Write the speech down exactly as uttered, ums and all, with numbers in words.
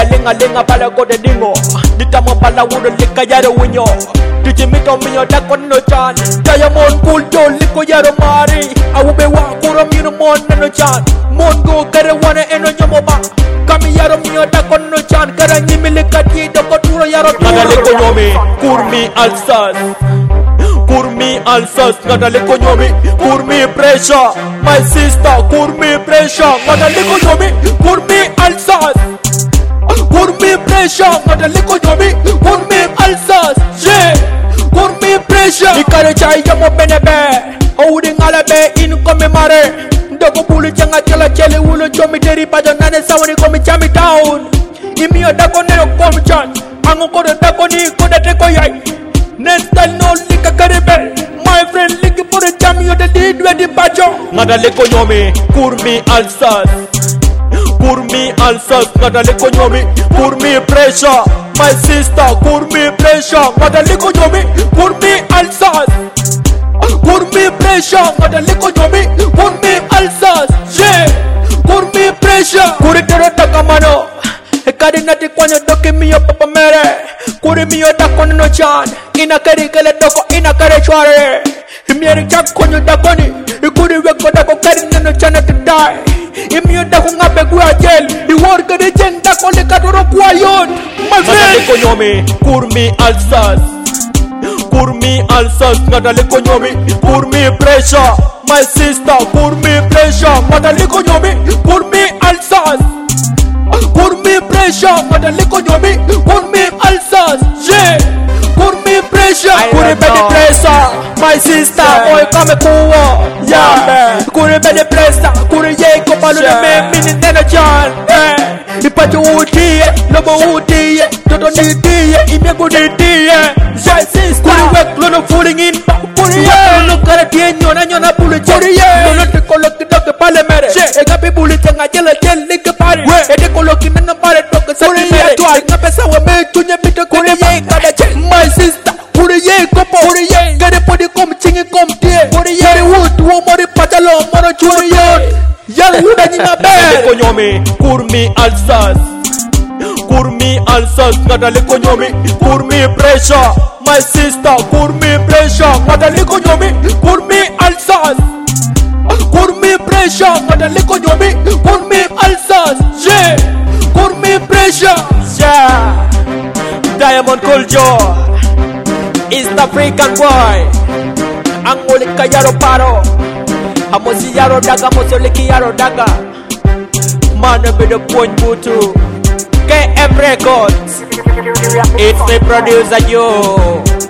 ya linga linga pala go de dingo. Ditamo pala wudo lika yaro winyo. Dijimito miyo dako no chan. Diamond cool jo liko yaro mari. Awube wa kuro miyo mon no chan. Mon go kare wane eno nyomo ba. Kami yaro miyo dako no chan. Kara nyimi lika di doko turo yaro turo. Nada liko nyomi kurmi alsas. Kurmi alsas, nada liko nyomi. Kurmi pressure, my sister. Kurmi pressure, nada liko nyomi. Kurmi alsas. Kurmi pressure, nada liko nyomi. Kurmi alsas, yeah. Kurmi pressure. Ikare chai yamo benebe. Holding alabe in kome mare. Dogo bulu changa chala chele ulo chomi teri pajo nane sawani komi chami town. Imiyo dako nero komi chan. Ango kodo dako ni koda teko yai. Next time no lika karebe. My friend looking for a champion that did with the bajo. Nada leko nyomi, kurmi alsas. Kurmi alsas, nada leko nyomi. Kurmi pressure, my sister. Kurmi pressure, nada leko nyomi. Kurmi alsas. Kurmi pressure, nada leko nyomi. Kurmi alsas, yeah. Kurmi pressure. Kuri tero takamano. Ekadi nati kwanyo doki miyo papa mere. Kuri miyo dako no chan. Ina kari kele doko ina kare chware. Imieri chak konyo dakoni. Ikuri weko dako kari nano chana to die. Imiyo dako ngabe guya jel. Iwar kade jen dako le kadoro kwa yon. My friend. Nada liko nyomi kurmi alsas. Kurmi alsas nada liko nyomi. Kurmi pressure, my sister. Kurmi pressure nada liko nyomi. Kurmi alsas. Kurmi pressure nada liko nyomi. Kurmi alsas, yeah. Kurmi pressure, kuri bedi pressure, my sister, yeah. Boy come kuwa, yeah. Kuri bedi pressure, kuri ye komalu ne me mini nena chan, eh. Ipacho uti, lobo uti, toto niti, imego niti, my sister. Kuri wek lono fooling in, kuri ye, lono karate nyona nyona bulu kuri ye, lono te koloki doke pale mere, ega pi bulu changa jela jel like pare, ede koloki nana pare doke sati mere, ega pesa wa me tunye mito kuri ye kada che. My sister, kuri ye kopo, kuri ye, gade podi kom chingi kom tie, kuri ye, gade wood, wo mori patalo, moro churi ye, yal huda nina be. Leko nyomi, kurmi alsas. Kurmi alsas, nada leko nyomi. Kurmi pressure, my sister. Kurmi pressure, nada leko nyomi. Kurmi alsas. Kurmi pressure, nada leko nyomi. Kurmi alsas, yeah. Kurmi pressure, yeah. Diamond Culture, East African boy. Angolika yaro paro. Amosi yaro daga, mosoliki yaro daga. Man be the point butu. K M Records. It's the producer yo.